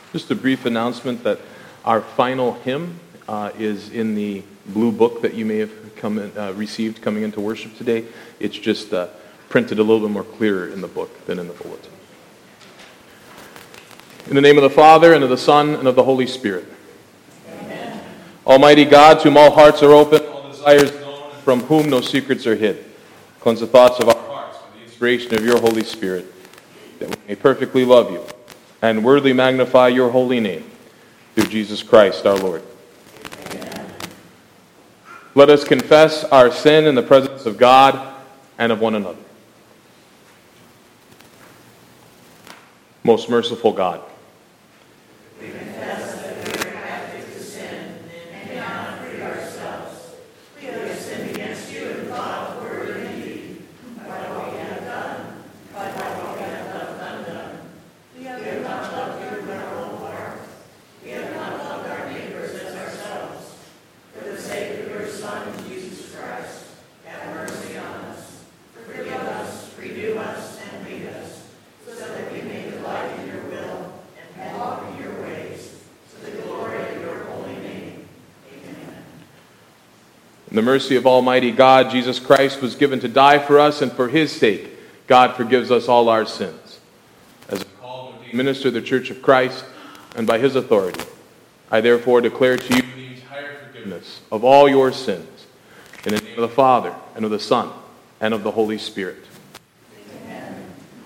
Just a brief announcement that our final hymn is in the blue book that you may have received coming into worship today. It's just printed a little bit more clearer in the book than in the bulletin. In the name of the Father, and of the Son, and of the Holy Spirit. Amen. Almighty God, to whom all hearts are open, all desires known, and from whom no secrets are hid, cleanse the thoughts of our hearts with the inspiration of your Holy Spirit, that we may perfectly love you and worthily magnify your holy name, through Jesus Christ our Lord. Amen. Let us confess our sin in the presence of God and of one another. Most merciful God, we confess that we are captive to sin and cannot free ourselves. We have sinned against you in thought, word, and deed, by what we have done, by what we have left undone. We have not loved you with our whole heart. We have not loved our neighbors as ourselves. For the sake of your Son, Jesus Christ, have mercy on us. Forgive us, renew us, and lead us, so that we may delight in your will and walk in your ways, to the glory of your holy name. Amen. in the mercy of Almighty God, Jesus Christ was given to die for us, and for his sake, God forgives us all our sins. As a called and minister of the Church of Christ, and by his authority, I therefore declare to you the entire forgiveness of all your sins, in the name of the Father, and of the Son, and of the Holy Spirit. Amen.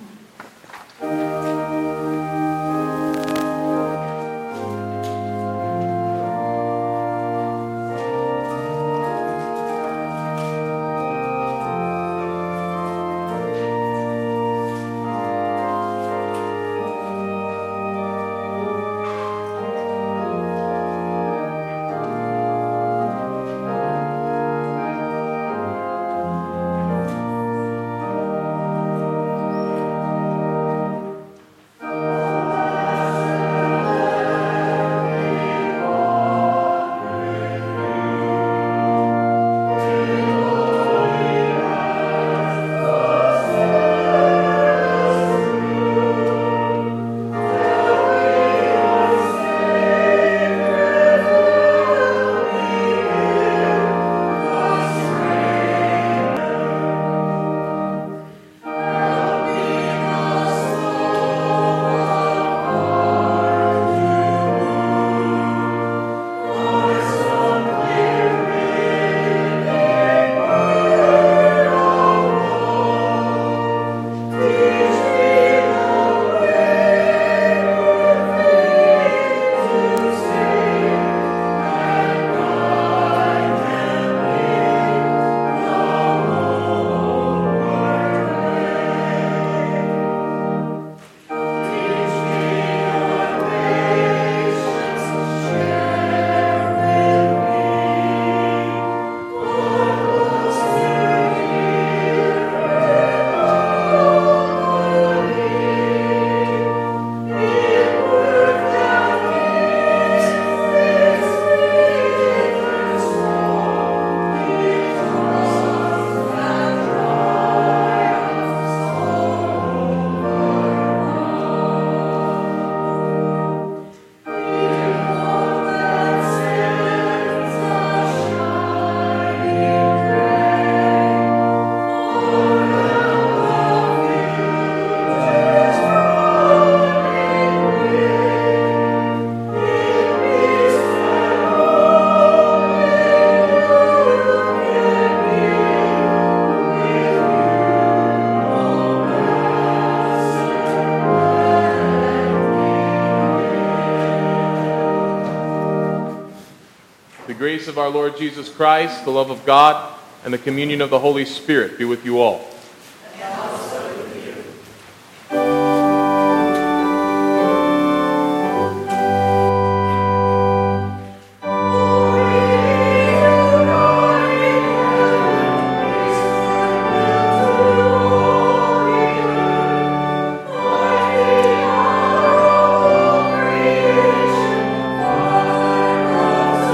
The grace of our Lord Jesus Christ, the love of God, and the communion of the Holy Spirit be with you all. And also with you.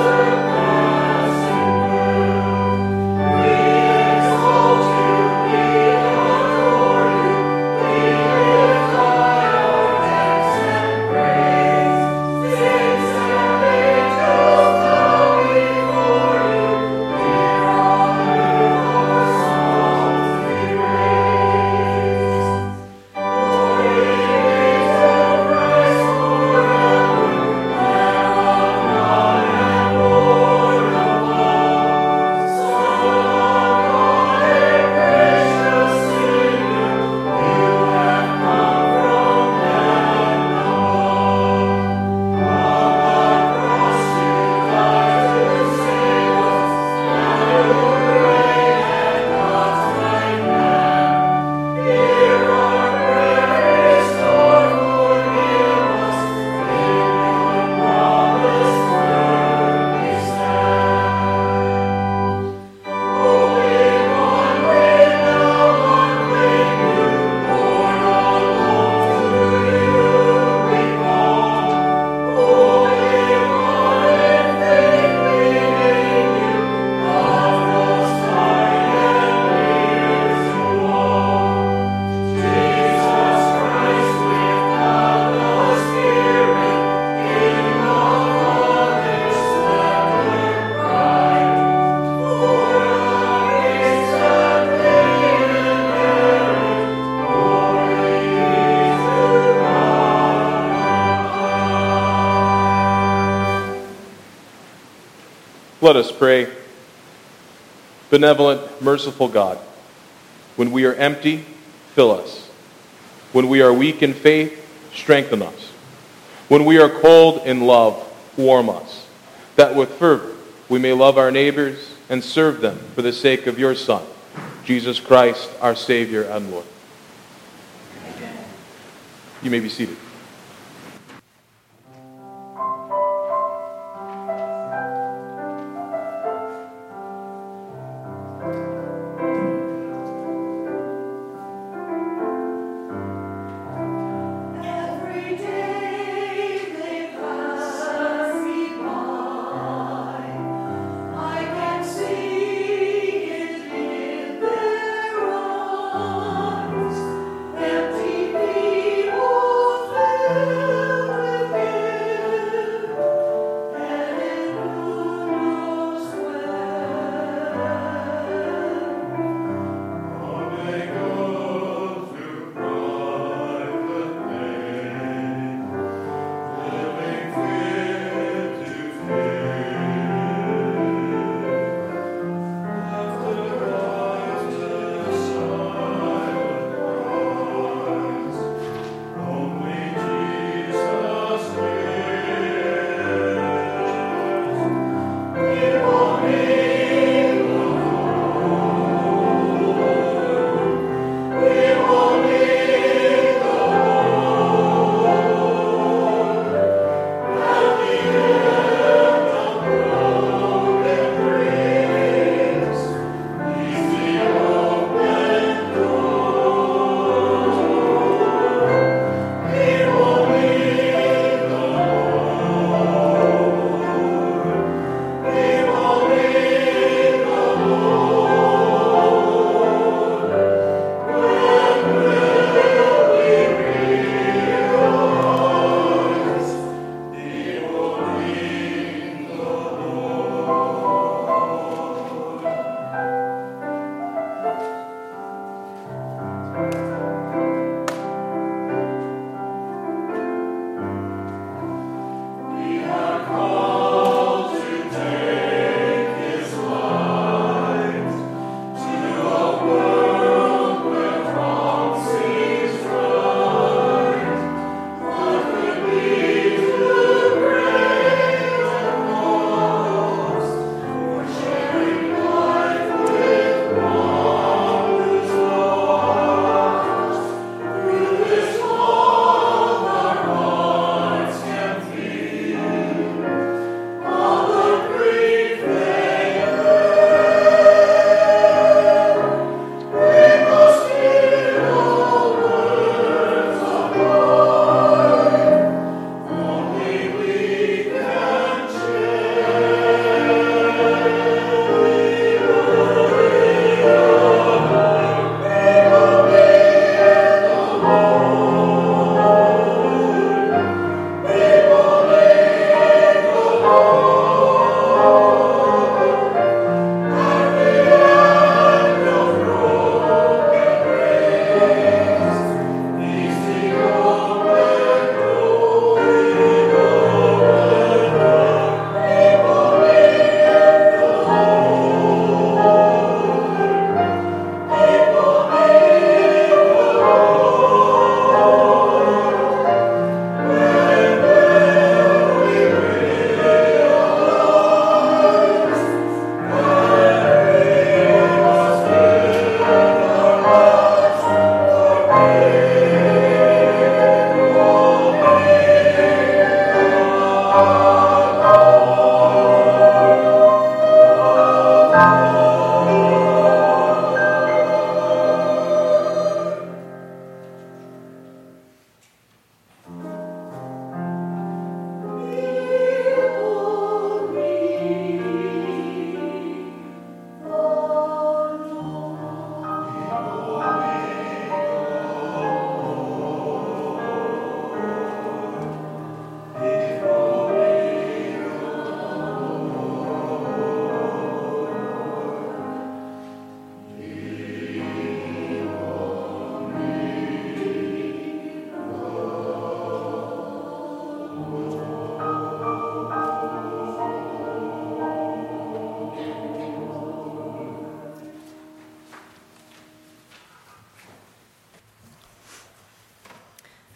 We exalt you. Let us pray. Benevolent, merciful God, when we are empty, fill us. When we are weak in faith, strengthen us. When we are cold in love, warm us, that with fervor we may love our neighbors and serve them for the sake of your Son, Jesus Christ, our Savior and Lord. Amen. You may be seated. Empty people.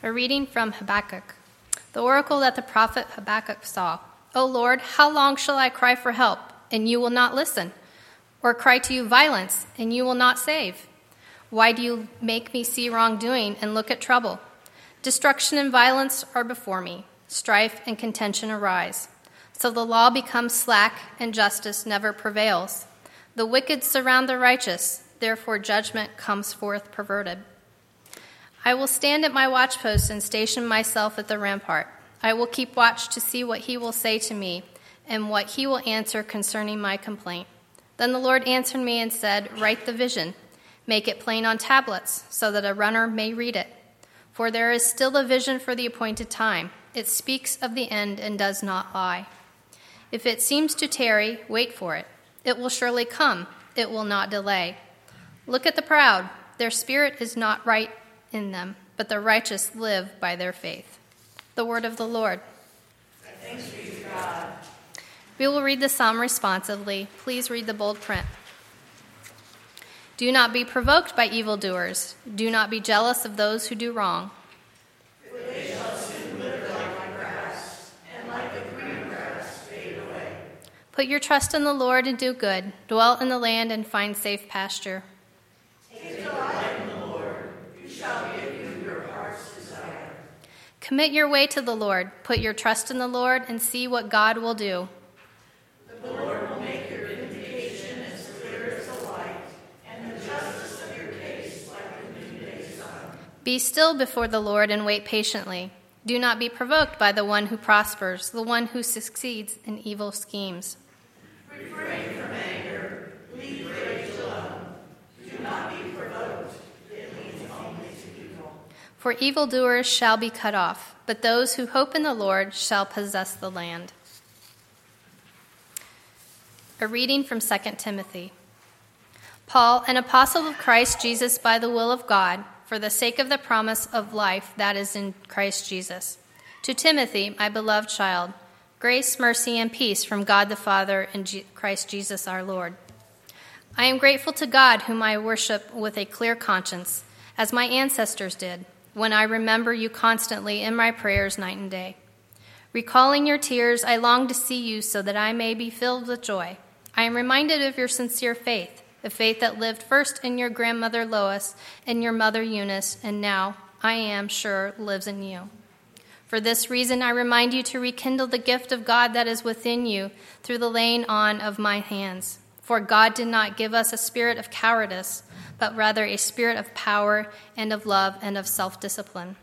A reading from Habakkuk. The oracle that the prophet Habakkuk saw. O Lord, how long shall I cry for help, and you will not listen? Or cry to you violence, and you will not save? Why do you make me see wrongdoing and look at trouble? Destruction and violence are before me. Strife and contention arise. So the law becomes slack, and justice never prevails. The wicked surround the righteous, therefore judgment comes forth perverted. I will stand at my watchpost and station myself at the rampart. I will keep watch to see what he will say to me and what he will answer concerning my complaint. Then the Lord answered me and said, Write the vision. Make it plain on tablets so that a runner may read it. For there is still a vision for the appointed time. It speaks of the end and does not lie. If it seems to tarry, wait for it. It will surely come. It will not delay. Look at the proud. Their spirit is not right in them, but the righteous live by their faith. The word of the Lord. Thanks be to God. We will read the psalm responsively. Please read the bold print. Do not be provoked by evildoers. Do not be jealous of those who do wrong. For they shall soon wither like grass, and like the green grass fade away. Put your trust in the Lord and do good. Dwell in the land and find safe pasture. Take delight in the Lord. You shall give you your heart's desire. Commit your way to the Lord. Put your trust in the Lord and see what God will do. The Lord will make your vindication as clear as the light, and the justice of your case like the noonday sun. Be still before the Lord and wait patiently. Do not be provoked by the one who prospers, the one who succeeds in evil schemes. Refrain from anger. Leave rage alone. Do not be provoked. It leads only to evil. For evildoers shall be cut off, but those who hope in the Lord shall possess the land. A reading from 2 Timothy. Paul, an apostle of Christ Jesus by the will of God, for the sake of the promise of life that is in Christ Jesus. To Timothy, my beloved child, grace, mercy, and peace from God the Father and Christ Jesus our Lord. I am grateful to God, whom I worship with a clear conscience, as my ancestors did, when I remember you constantly in my prayers night and day. Recalling your tears, I long to see you so that I may be filled with joy. I am reminded of your sincere faith, the faith that lived first in your grandmother Lois and your mother Eunice, and now, I am sure, lives in you. For this reason, I remind you to rekindle the gift of God that is within you through the laying on of my hands. For God did not give us a spirit of cowardice, but rather a spirit of power and of love and of self-discipline.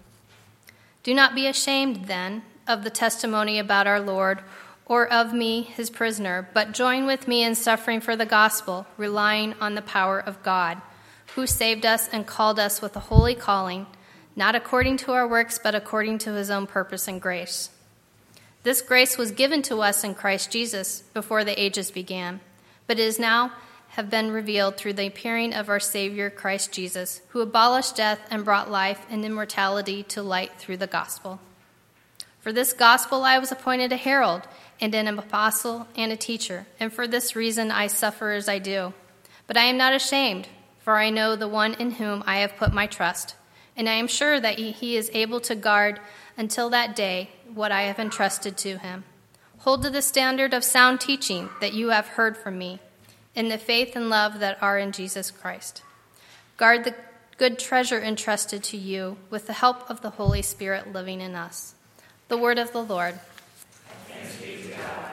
Do not be ashamed, then, of the testimony about our Lord, or of me, his prisoner, but join with me in suffering for the gospel, relying on the power of God, who saved us and called us with a holy calling, not according to our works, but according to his own purpose and grace. This grace was given to us in Christ Jesus before the ages began, but it is now have been revealed through the appearing of our Savior Christ Jesus, who abolished death and brought life and immortality to light through the gospel. For this gospel I was appointed a herald, and an apostle and a teacher, and for this reason I suffer as I do. But I am not ashamed, for I know the one in whom I have put my trust, and I am sure that he is able to guard until that day what I have entrusted to him. Hold to the standard of sound teaching that you have heard from me, in the faith and love that are in Jesus Christ. Guard the good treasure entrusted to you with the help of the Holy Spirit living in us. The word of the Lord. Thanks be to God.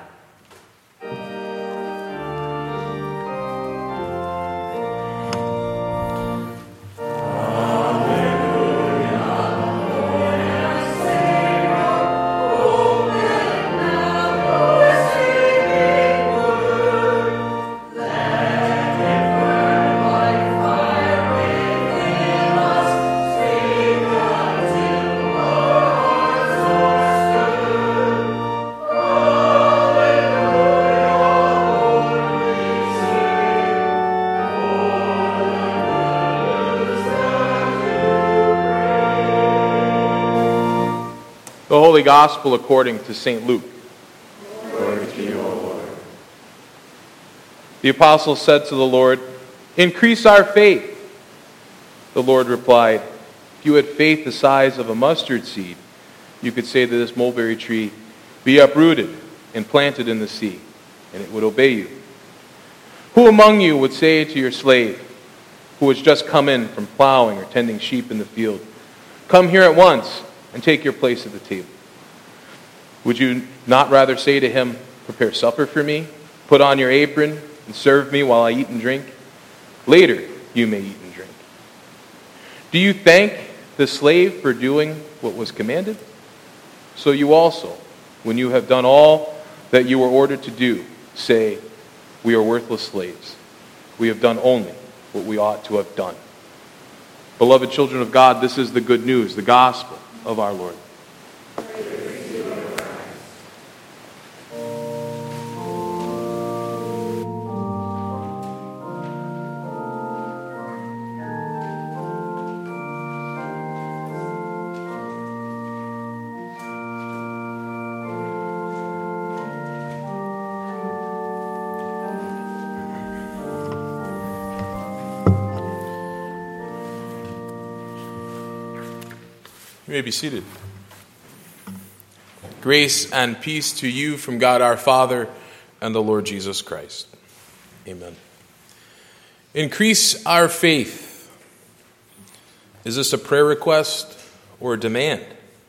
The Holy Gospel according to St. Luke. Glory to you, O Lord. The apostle said to the Lord, "Increase our faith." The Lord replied, If you had faith the size of a mustard seed, you could say to this mulberry tree, "Be uprooted and planted in the sea," and it would obey you. Who among you would say to your slave, who has just come in from plowing or tending sheep in the field, "Come here at once and take your place at the table"? Would you not rather say to him, "Prepare supper for me, put on your apron, and serve me while I eat and drink? Later you may eat and drink." Do you thank the slave for doing what was commanded? So you also, when you have done all that you were ordered to do, say, "We are worthless slaves. We have done only what we ought to have done." Beloved children of God, this is the good news, the gospel of our Lord. You may be seated. Grace and peace to you from God our Father and the Lord Jesus Christ. Amen. Increase our faith. Is this a prayer request or a demand?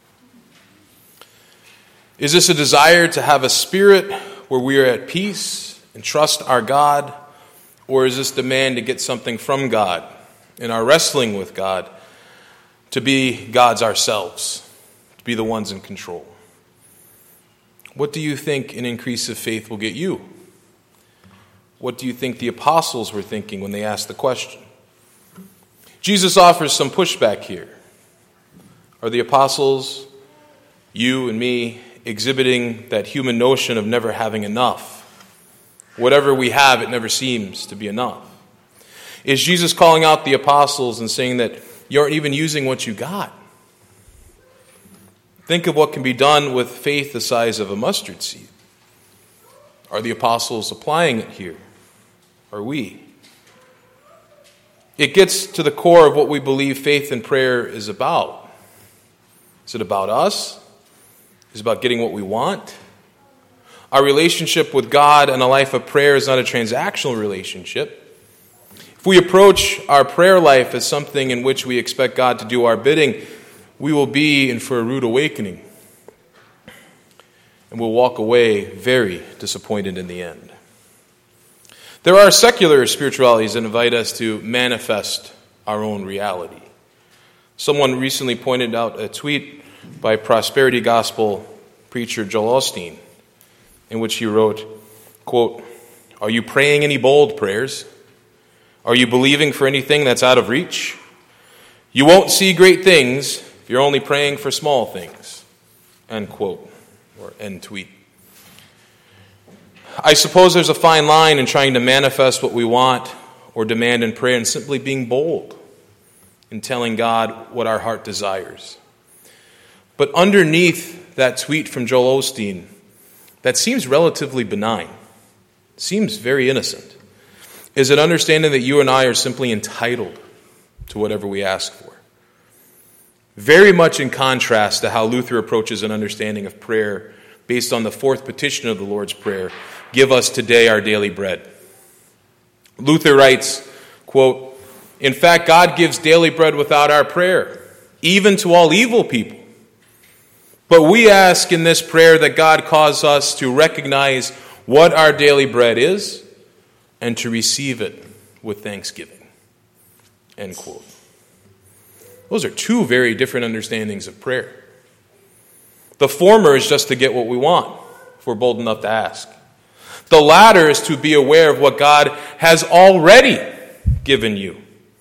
Is this a desire to have a spirit where we are at peace and trust our God? Or is this demand to get something from God in our wrestling with God, to be gods ourselves, to be the ones in control? What do you think an increase of faith will get you? What do you think the apostles were thinking when they asked the question? Jesus offers some pushback here. Are the apostles, you and me, exhibiting that human notion of never having enough? Whatever we have, it never seems to be enough. Is Jesus calling out the apostles and saying that you aren't even using what you got? Think of what can be done with faith the size of a mustard seed. Are the apostles applying it here? Are we? It gets to the core of what we believe faith and prayer is about. Is it about us? Is it about getting what we want? Our relationship with God and a life of prayer is not a transactional relationship. If we approach our prayer life as something in which we expect God to do our bidding, we will be in for a rude awakening. And we'll walk away very disappointed in the end. There are secular spiritualities that invite us to manifest our own reality. Someone recently pointed out a tweet by prosperity gospel preacher Joel Osteen, in which he wrote, quote, "Are you praying any bold prayers? Are you believing for anything that's out of reach? You won't see great things if you're only praying for small things." End quote, or end tweet. I suppose there's a fine line in trying to manifest what we want or demand in prayer and simply being bold in telling God what our heart desires. But underneath that tweet from Joel Osteen, that seems relatively benign, seems very innocent, is an understanding that you and I are simply entitled to whatever we ask for. Very much in contrast to how Luther approaches an understanding of prayer based on the fourth petition of the Lord's Prayer, "Give us today our daily bread." Luther writes, quote, "In fact, God gives daily bread without our prayer, even to all evil people. But we ask in this prayer that God cause us to recognize what our daily bread is and to receive it with thanksgiving." End quote. Those are two very different understandings of prayer. The former is just to get what we want, if we're bold enough to ask. The latter is to be aware of what God has already given you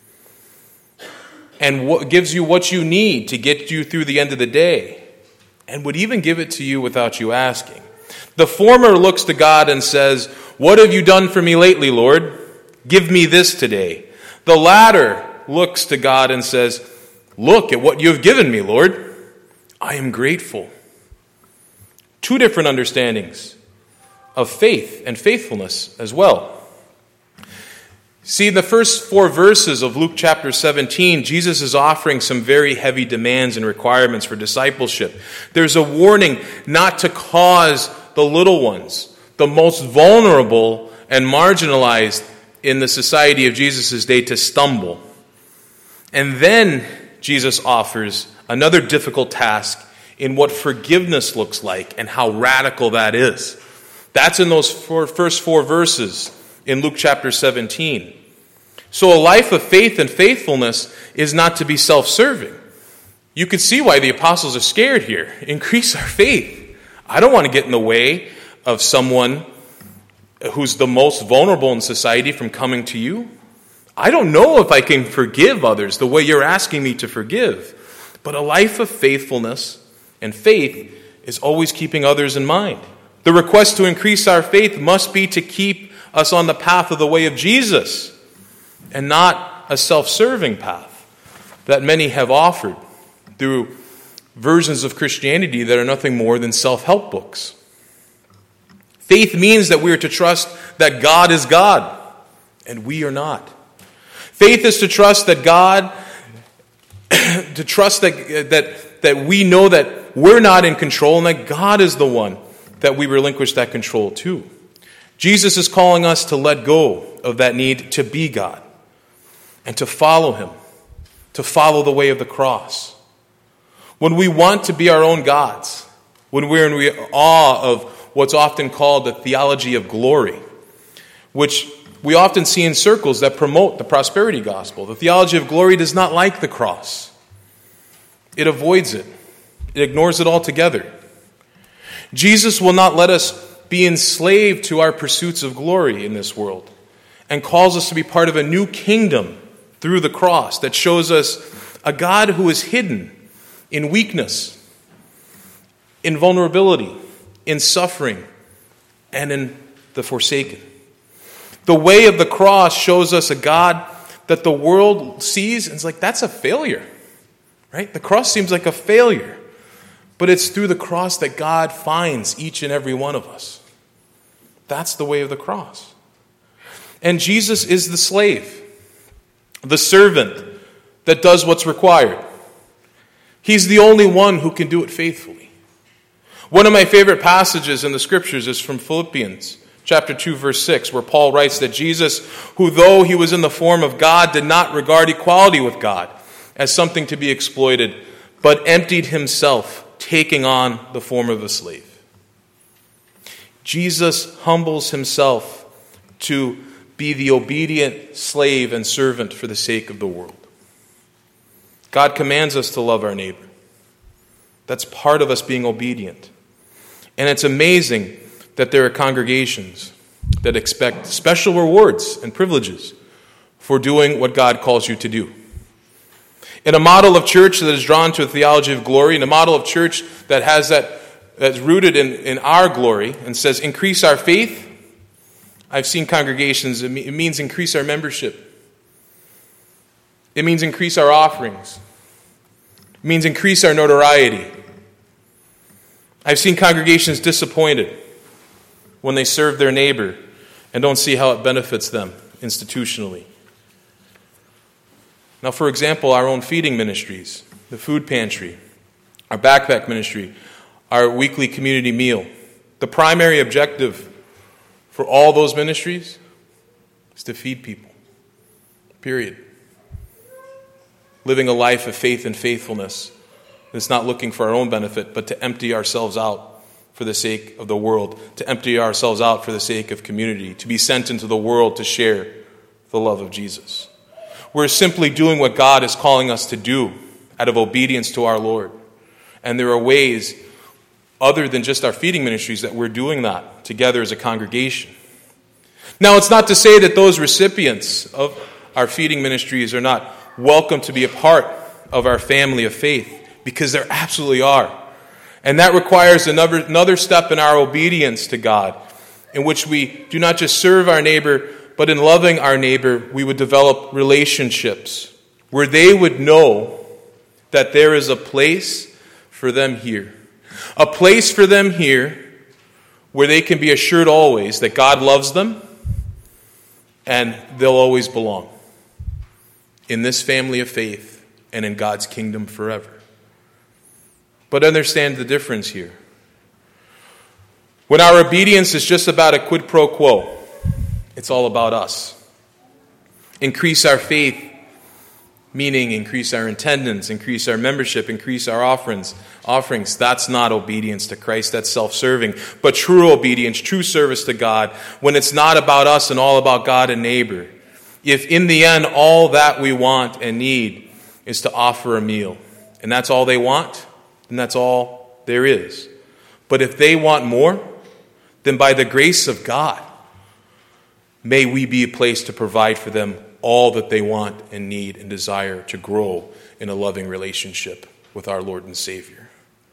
and what gives you what you need to get you through the end of the day, and would even give it to you without you asking. The former looks to God and says, "What have you done for me lately, Lord? Give me this today." The latter looks to God and says, "Look at what you have given me, Lord. I am grateful." Two different understandings of faith and faithfulness as well. See, in the first 4 verses of Luke chapter 17, Jesus is offering some very heavy demands and requirements for discipleship. There's a warning not to cause the little ones, the most vulnerable and marginalized in the society of Jesus' day, to stumble. And then Jesus offers another difficult task in what forgiveness looks like and how radical that is. That's in those first 4 verses in Luke chapter 17. So a life of faith and faithfulness is not to be self-serving. You can see why the apostles are scared here. Increase our faith. I don't want to get in the way of someone who's the most vulnerable in society from coming to you. I don't know if I can forgive others the way you're asking me to forgive. But a life of faithfulness and faith is always keeping others in mind. The request to increase our faith must be to keep us on the path of the way of Jesus, and not a self-serving path that many have offered through versions of Christianity that are nothing more than self-help books. Faith means that we are to trust that God is God, and we are not. Faith is to trust that God, to trust that we know that we're not in control, and that God is the one that we relinquish that control to. Jesus is calling us to let go of that need to be God, and to follow him, to follow the way of the cross. When we want to be our own gods, when we're in awe of what's often called the theology of glory, which we often see in circles that promote the prosperity gospel, the theology of glory does not like the cross. It avoids it. It ignores it altogether. Jesus will not let us be enslaved to our pursuits of glory in this world, and calls us to be part of a new kingdom through the cross that shows us a God who is hidden in weakness, in vulnerability, in suffering, and in the forsaken. The way of the cross shows us a God that the world sees and is like, that's a failure, right? The cross seems like a failure, but it's through the cross that God finds each and every one of us. That's the way of the cross. And Jesus is the slave, the servant that does what's required. He's the only one who can do it faithfully. One of my favorite passages in the scriptures is from Philippians chapter 2, verse 6, where Paul writes that Jesus, who though he was in the form of God, did not regard equality with God as something to be exploited, but emptied himself, taking on the form of a slave. Jesus humbles himself to be the obedient slave and servant for the sake of the world. God commands us to love our neighbor. That's part of us being obedient. And it's amazing that there are congregations that expect special rewards and privileges for doing what God calls you to do. In a model of church that is drawn to a theology of glory, in a model of church that has that's rooted in our glory and says increase our faith, I've seen congregations, it means increase our membership. It means increase our offerings. It means increase our notoriety. I've seen congregations disappointed when they serve their neighbor and don't see how it benefits them institutionally. Now, for example, our own feeding ministries, the food pantry, our backpack ministry, our weekly community meal. The primary objective for all those ministries is to feed people. Period. Living a life of faith and faithfulness that's not looking for our own benefit, but to empty ourselves out for the sake of the world, to empty ourselves out for the sake of community, to be sent into the world to share the love of Jesus. We're simply doing what God is calling us to do out of obedience to our Lord. And there are ways other than just our feeding ministries that we're doing that together as a congregation. Now, it's not to say that those recipients of our feeding ministries are not welcome to be a part of our family of faith, because there absolutely are. And that requires another step in our obedience to God, in which we do not just serve our neighbor, but in loving our neighbor, we would develop relationships where they would know that there is a place for them here. A place for them here where they can be assured always that God loves them, and they'll always belong in this family of faith and in God's kingdom forever. But understand the difference here. When our obedience is just about a quid pro quo, it's all about us. Increase our faith, meaning increase our attendance, increase our membership, increase our offerings. That's not obedience to Christ, that's self-serving. But true obedience, true service to God, when it's not about us and all about God and neighbor. If in the end all that we want and need is to offer a meal, and that's all they want, then that's all there is. But if they want more, then by the grace of God, may we be a place to provide for them all that they want and need and desire to grow in a loving relationship with our Lord and Savior.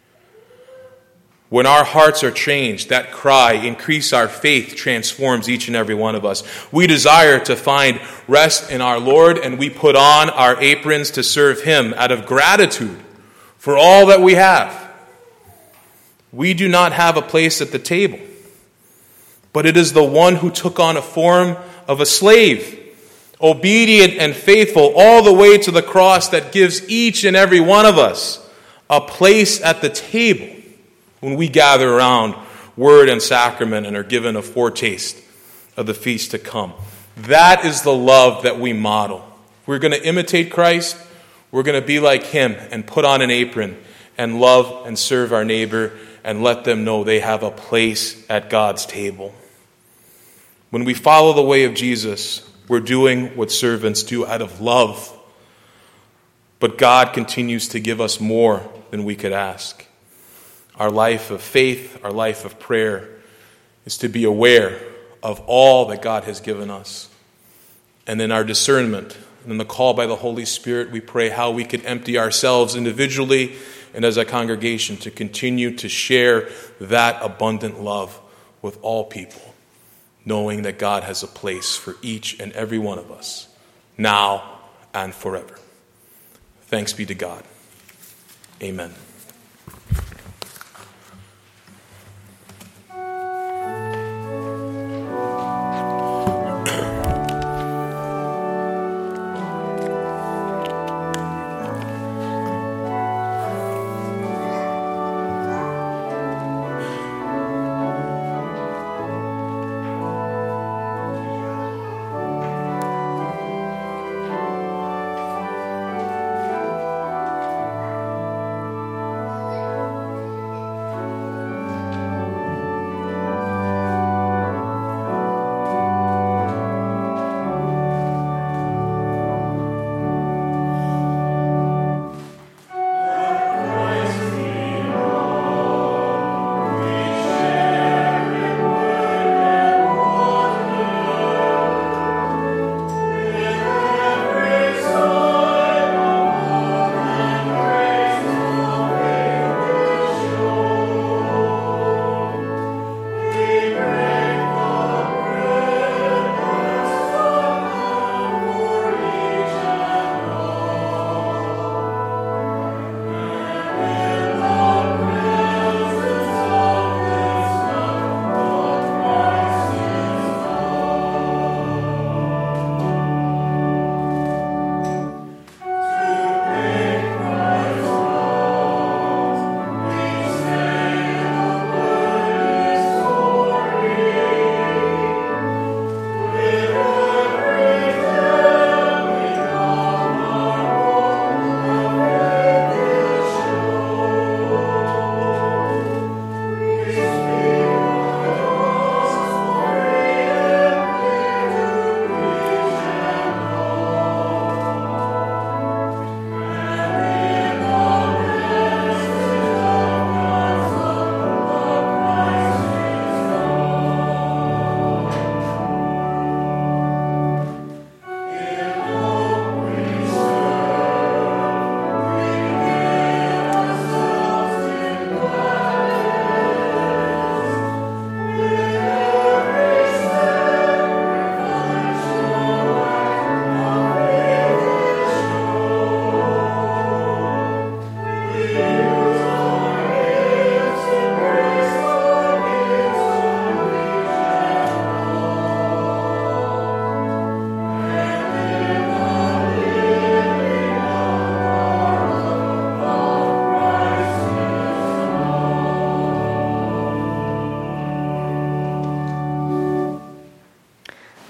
When our hearts are changed, that cry, increase our faith, transforms each and every one of us. We desire to find rest in our Lord, and we put on our aprons to serve Him out of gratitude for all that we have. We do not have a place at the table, but it is the one who took on a form of a slave, obedient and faithful all the way to the cross, that gives each and every one of us a place at the table when we gather around word and sacrament and are given a foretaste of the feast to come. That is the love that we model. We're going to imitate Christ. We're going to be like Him and put on an apron and love and serve our neighbor and let them know they have a place at God's table. When we follow the way of Jesus, we're doing what servants do out of love. But God continues to give us more than we could ask. Our life of faith, our life of prayer, is to be aware of all that God has given us. And in our discernment, and in the call by the Holy Spirit, we pray how we could empty ourselves individually and as a congregation to continue to share that abundant love with all people, knowing that God has a place for each and every one of us, now and forever. Thanks be to God. Amen.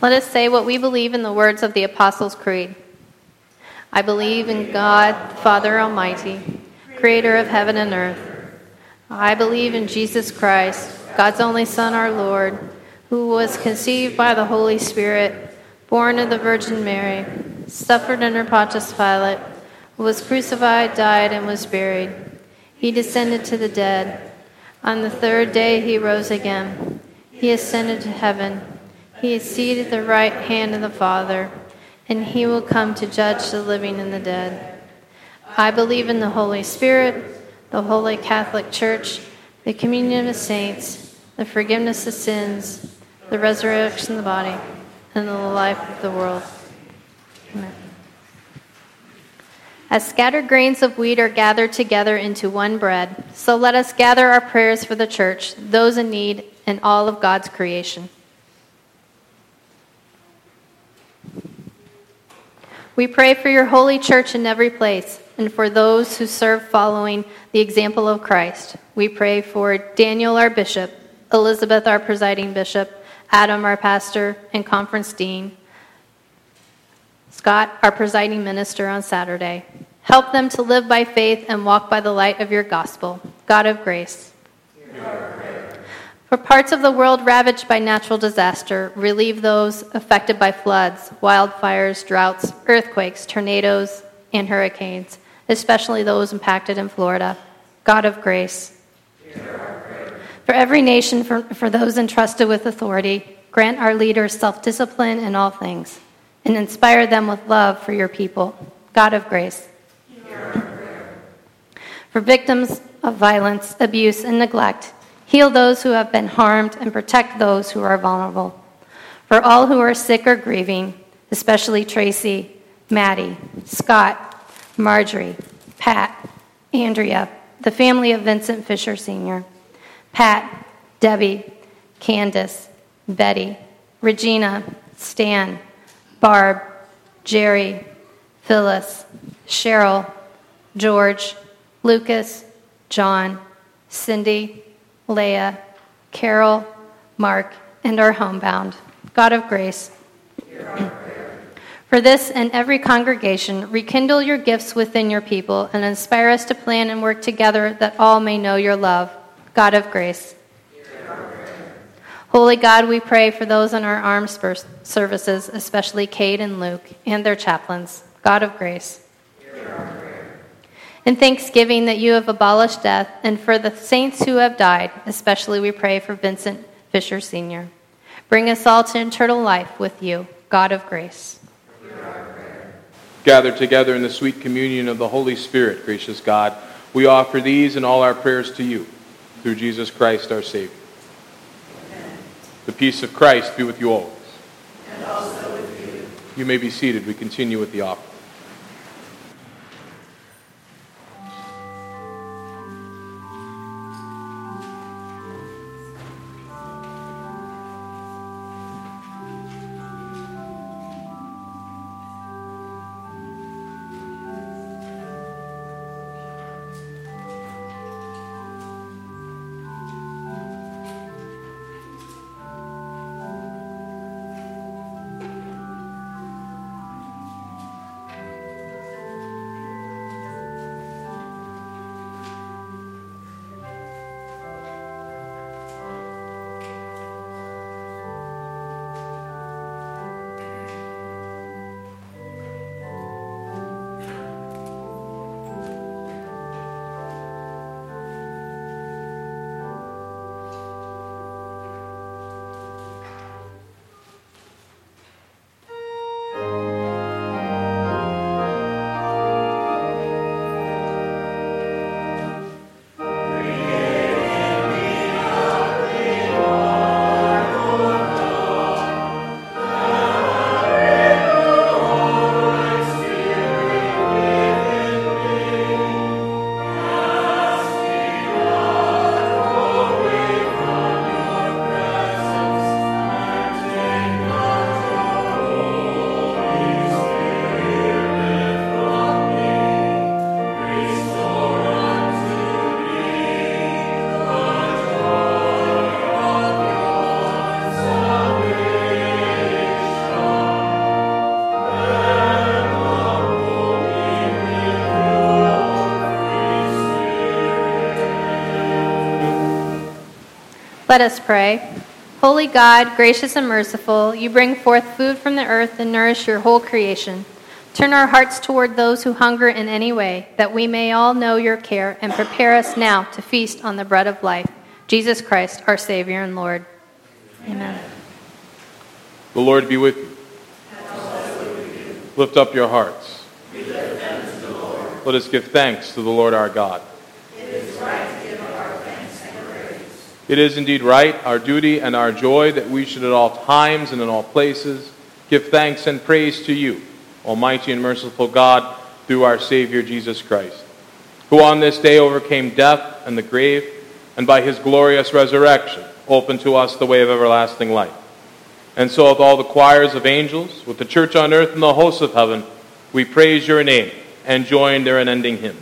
Let us say what we believe in the words of the Apostles' Creed. I believe in God, Father Almighty, creator of heaven and earth. I believe in Jesus Christ, God's only Son, our Lord, who was conceived by the Holy Spirit, born of the Virgin Mary, suffered under Pontius Pilate, was crucified, died, and was buried. He descended to the dead. On the third day he rose again. He ascended to heaven. He is seated at the right hand of the Father, and he will come to judge the living and the dead. I believe in the Holy Spirit, the Holy Catholic Church, the communion of the saints, the forgiveness of sins, the resurrection of the body, and the life of the world. Amen. As scattered grains of wheat are gathered together into one bread, so let us gather our prayers for the church, those in need, and all of God's creation. We pray for your holy church in every place, and for those who serve following the example of Christ. We pray for Daniel, our bishop, Elizabeth, our presiding bishop, Adam, our pastor and conference dean, Scott, our presiding minister on Saturday. Help them to live by faith and walk by the light of your gospel. God of grace. For parts of the world ravaged by natural disaster, relieve those affected by floods, wildfires, droughts, earthquakes, tornadoes, and hurricanes, especially those impacted in Florida. God of grace. For every nation, for those entrusted with authority, grant our leaders self-discipline in all things, and inspire them with love for your people. God of grace. For victims of violence, abuse, and neglect, heal those who have been harmed and protect those who are vulnerable. For all who are sick or grieving, especially Tracy, Maddie, Scott, Marjorie, Pat, Andrea, the family of Vincent Fisher Sr., Pat, Debbie, Candace, Betty, Regina, Stan, Barb, Jerry, Phyllis, Cheryl, George, Lucas, John, Cindy, Leah, Carol, Mark, and our homebound. God of grace. For this and every congregation, rekindle your gifts within your people and inspire us to plan and work together that all may know your love. God of grace. Holy God, we pray for those in our armed services, especially Cade and Luke, and their chaplains. God of grace. In thanksgiving that you have abolished death, and for the saints who have died, especially we pray for Vincent Fisher Sr. Bring us all to eternal life with you, God of grace. Gathered together in the sweet communion of the Holy Spirit, gracious God, we offer these and all our prayers to you, through Jesus Christ our Savior. Amen. The peace of Christ be with you always. And also with you. You may be seated. We continue with the offering. Let us pray. Holy God, gracious and merciful, you bring forth food from the earth and nourish your whole creation. Turn our hearts toward those who hunger in any way, that we may all know your care and prepare us now to feast on the bread of life, Jesus Christ, our Savior and Lord. Amen. The Lord be with you. Lift up your hearts. Let us give thanks to the Lord our God. It is right to give our thanks and praise. It is indeed right, our duty and our joy, that we should at all times and in all places give thanks and praise to you, Almighty and merciful God, through our Savior Jesus Christ, who on this day overcame death and the grave, and by his glorious resurrection opened to us the way of everlasting life. And so with all the choirs of angels, with the church on earth and the hosts of heaven, we praise your name and join their unending hymn.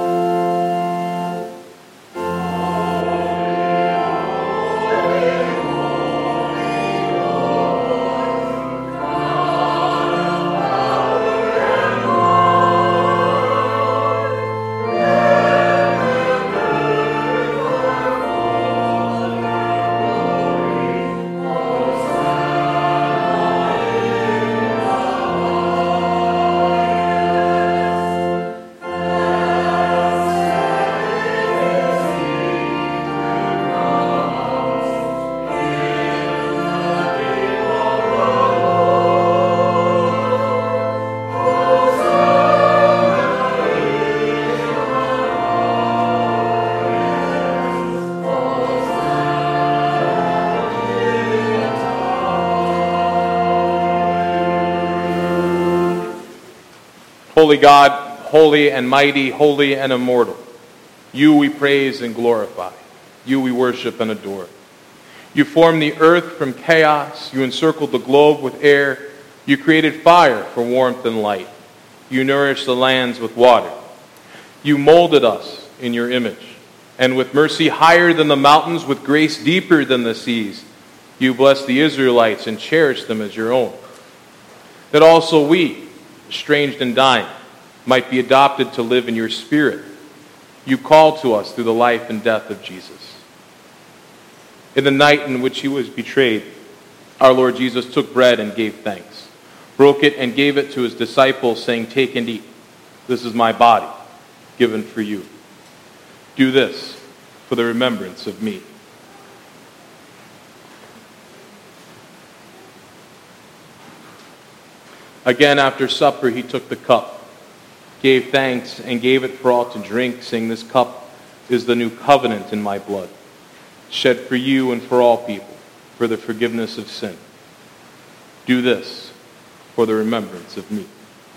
Holy God, holy and mighty, holy and immortal, you we praise and glorify. You we worship and adore. You formed the earth from chaos. You encircled the globe with air. You created fire for warmth and light. You nourished the lands with water. You molded us in your image. And with mercy higher than the mountains, with grace deeper than the seas, you blessed the Israelites and cherished them as your own. That also we, estranged and dying, might be adopted to live in your spirit. You called to us through the life and death of Jesus. In the night in which he was betrayed, our Lord Jesus took bread and gave thanks, broke it and gave it to his disciples, saying, "Take and eat. This is my body, given for you. Do this for the remembrance of me." Again, after supper, he took the cup, gave thanks, and gave it for all to drink, saying, "This cup is the new covenant in my blood, shed for you and for all people, for the forgiveness of sin. Do this for the remembrance of me."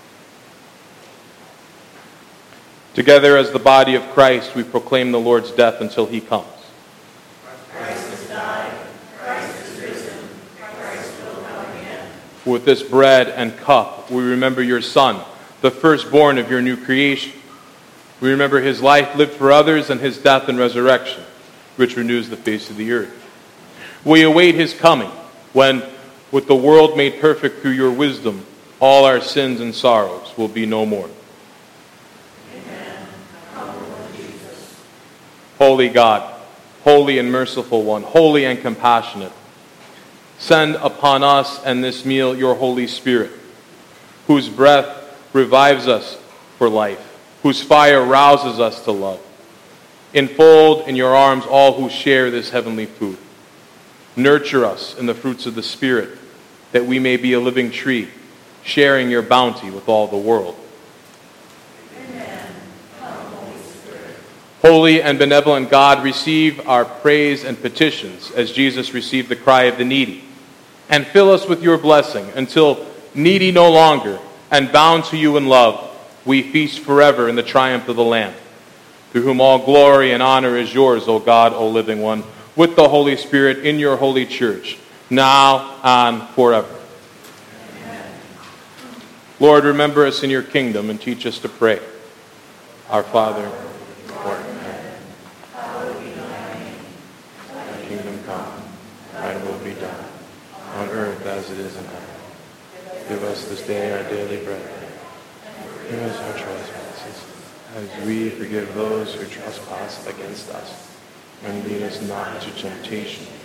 Together as the body of Christ, we proclaim the Lord's death until he comes. Christ has died. Christ is risen. Christ will come again. With this bread and cup, we remember your Son, the firstborn of your new creation. We remember his life lived for others and his death and resurrection, which renews the face of the earth. We await his coming, when, with the world made perfect through your wisdom, all our sins and sorrows will be no more. Amen. Come, Lord Jesus. Holy God, holy and merciful one, holy and compassionate, send upon us and this meal your Holy Spirit, whose breath revives us for life, whose fire rouses us to love. Enfold in your arms all who share this heavenly food. Nurture us in the fruits of the Spirit, that we may be a living tree, sharing your bounty with all the world. Amen. Come, Holy Spirit. Holy and benevolent God, receive our praise and petitions as Jesus received the cry of the needy. And fill us with your blessing until, needy no longer and bound to you in love, we feast forever in the triumph of the Lamb, through whom all glory and honor is yours, O God, O living one, with the Holy Spirit in your holy church, now and forever. Amen. Lord, remember us in your kingdom and teach us to pray. Our Father, who art in heaven, Hallowed be thy name. thy kingdom come, thy will be done, on earth as it is in heaven. Give us this day our daily bread. Forgive us our trespasses, as we forgive those who trespass against us. And lead us not into temptation,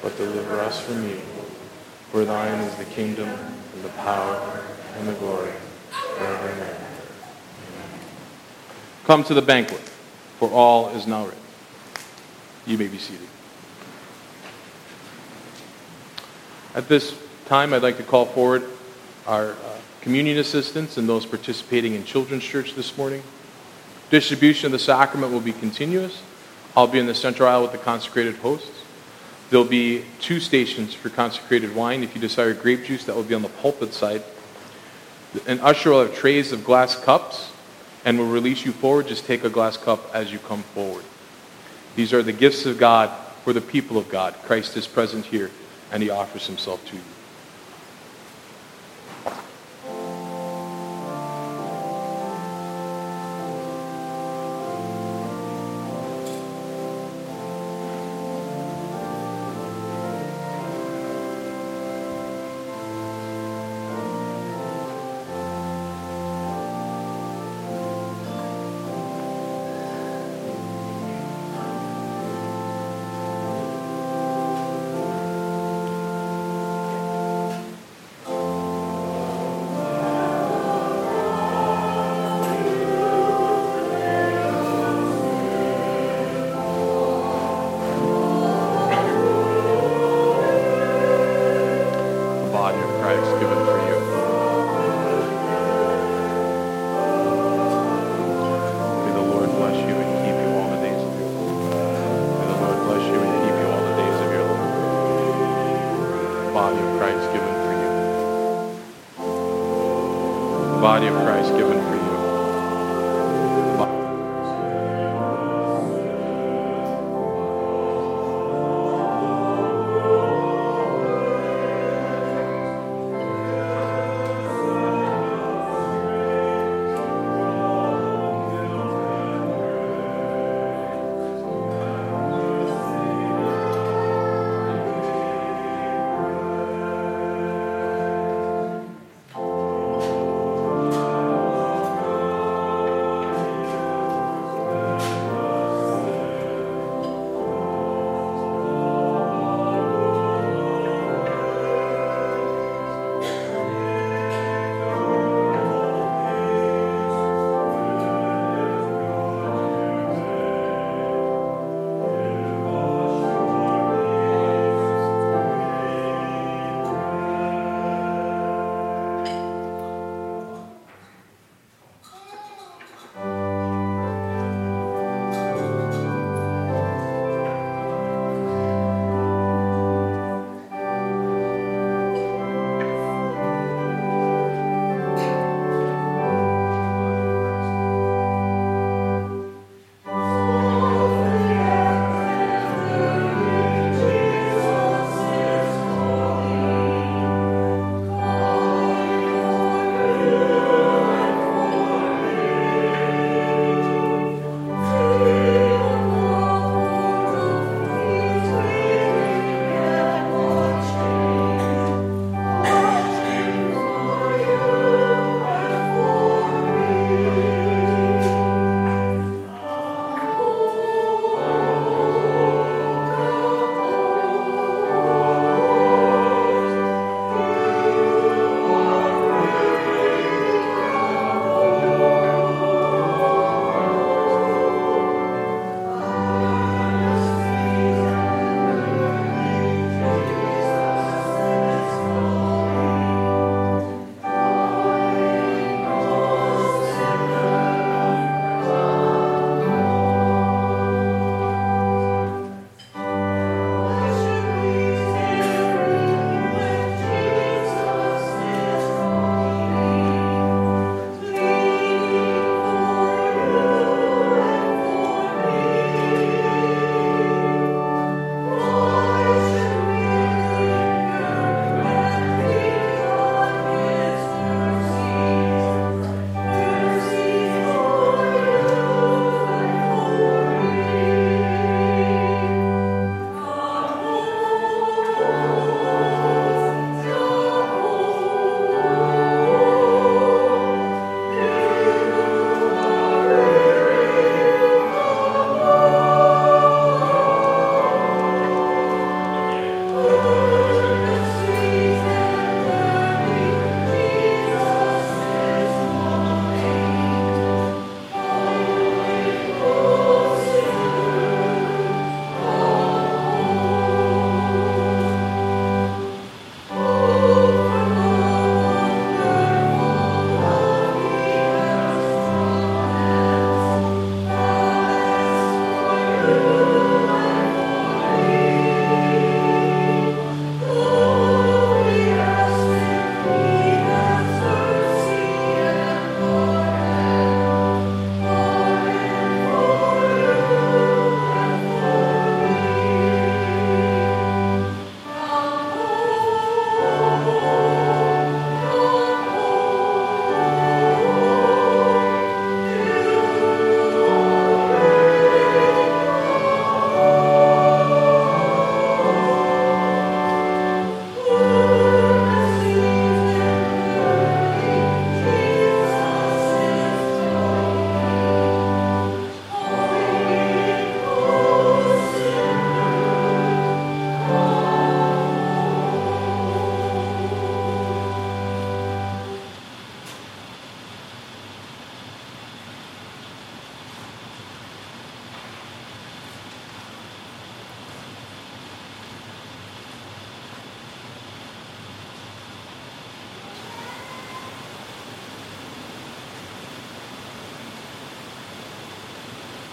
but deliver us from evil. For thine is the kingdom, and the power, and the glory, forever and ever. Come to the banquet, for all is now ready. You may be seated. At this time, I'd like to call forward our communion assistants and those participating in Children's Church this morning. Distribution of the sacrament will be continuous. I'll be in the center aisle with the consecrated hosts. There'll be 2 stations for consecrated wine. If you desire grape juice, that will be on the pulpit side. An usher will have trays of glass cups and will release you forward. Just take a glass cup as you come forward. These are the gifts of God for the people of God. Christ is present here, and he offers himself to you.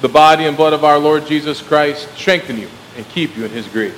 the body and blood of our Lord Jesus Christ strengthen you and keep you in his grace.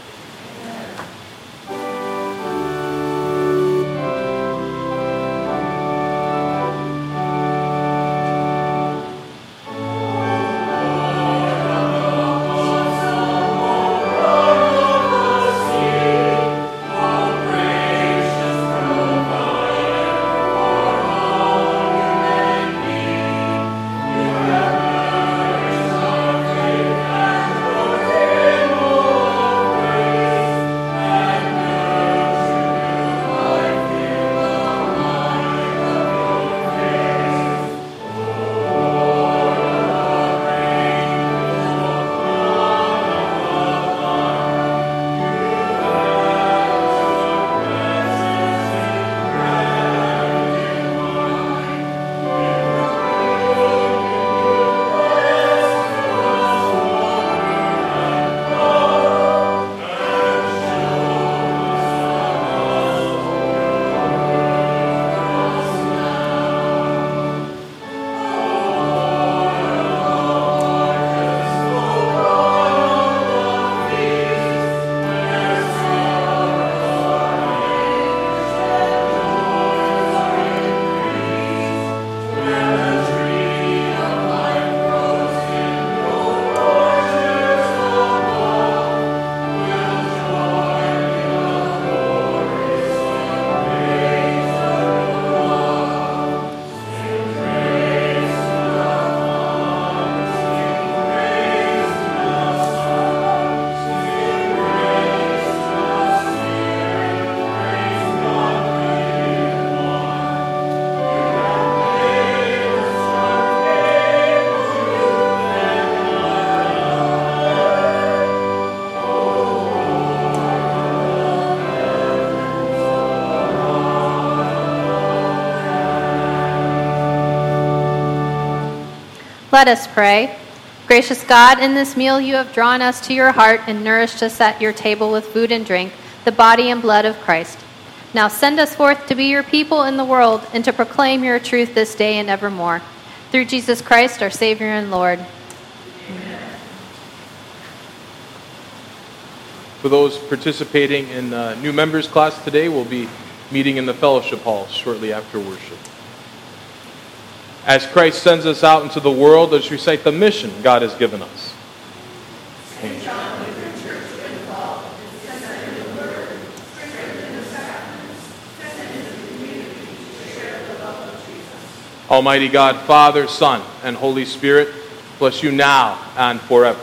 Let us pray. Gracious God, in this meal you have drawn us to your heart and nourished us at your table with food and drink, the body and blood of Christ. Now send us forth to be your people in the world and to proclaim your truth this day and evermore. Through Jesus Christ, our Savior and Lord. Amen. For those participating in new members class today, we'll be meeting in the fellowship hall shortly after worship. As Christ sends us out into the world, let's recite the mission God has given us. Almighty God, Father, Son, and Holy Spirit, bless you now and forever.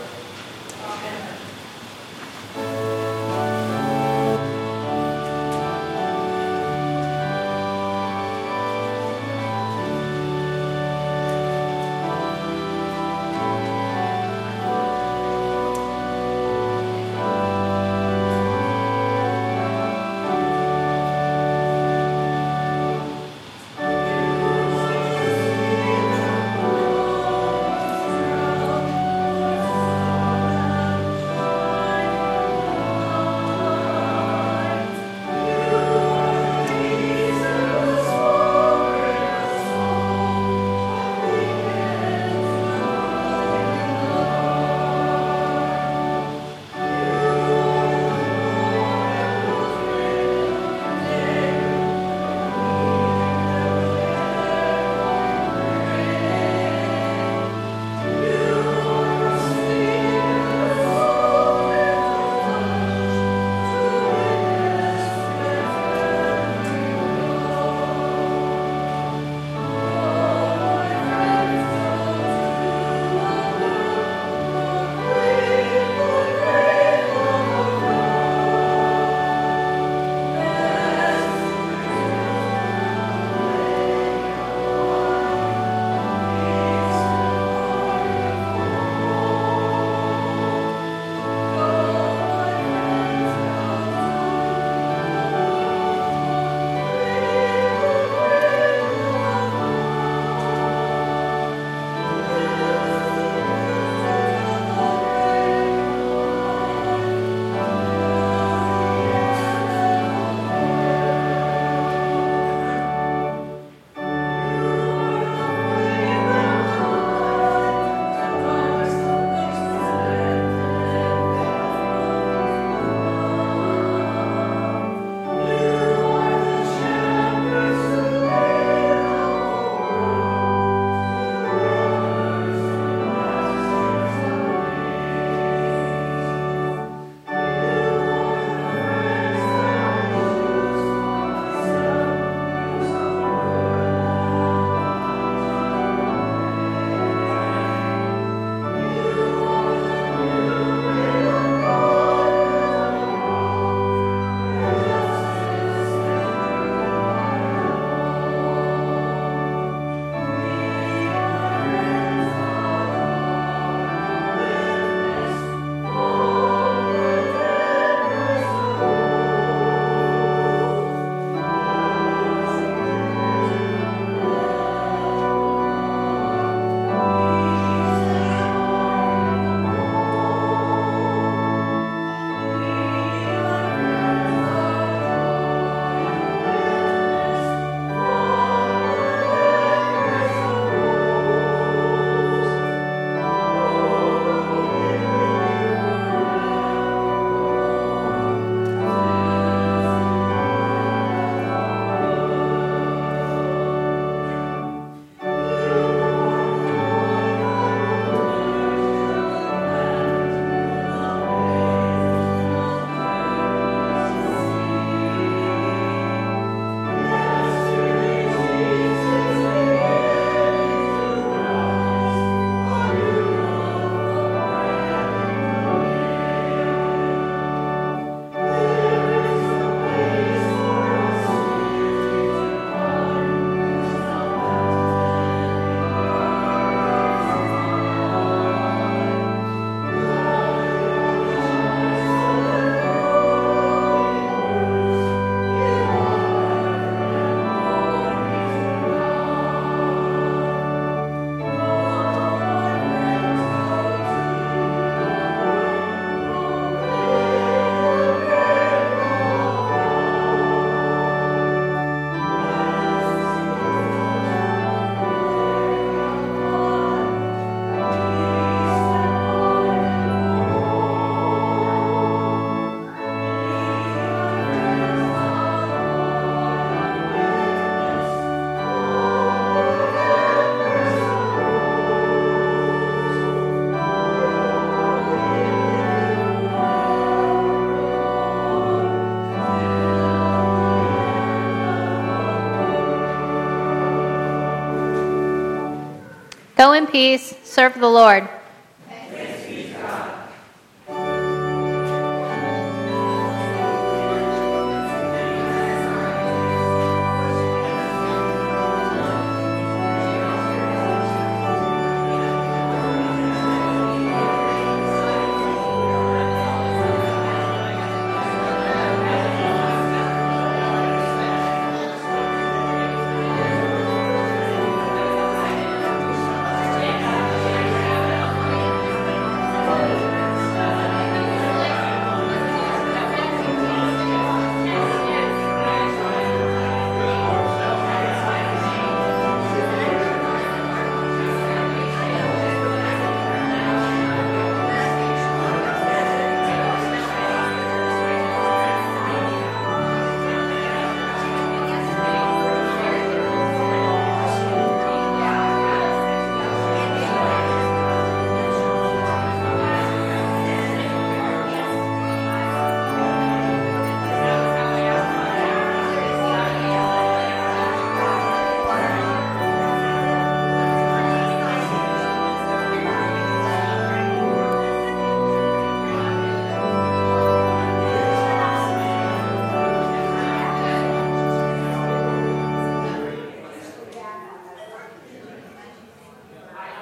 Go in peace, serve the Lord.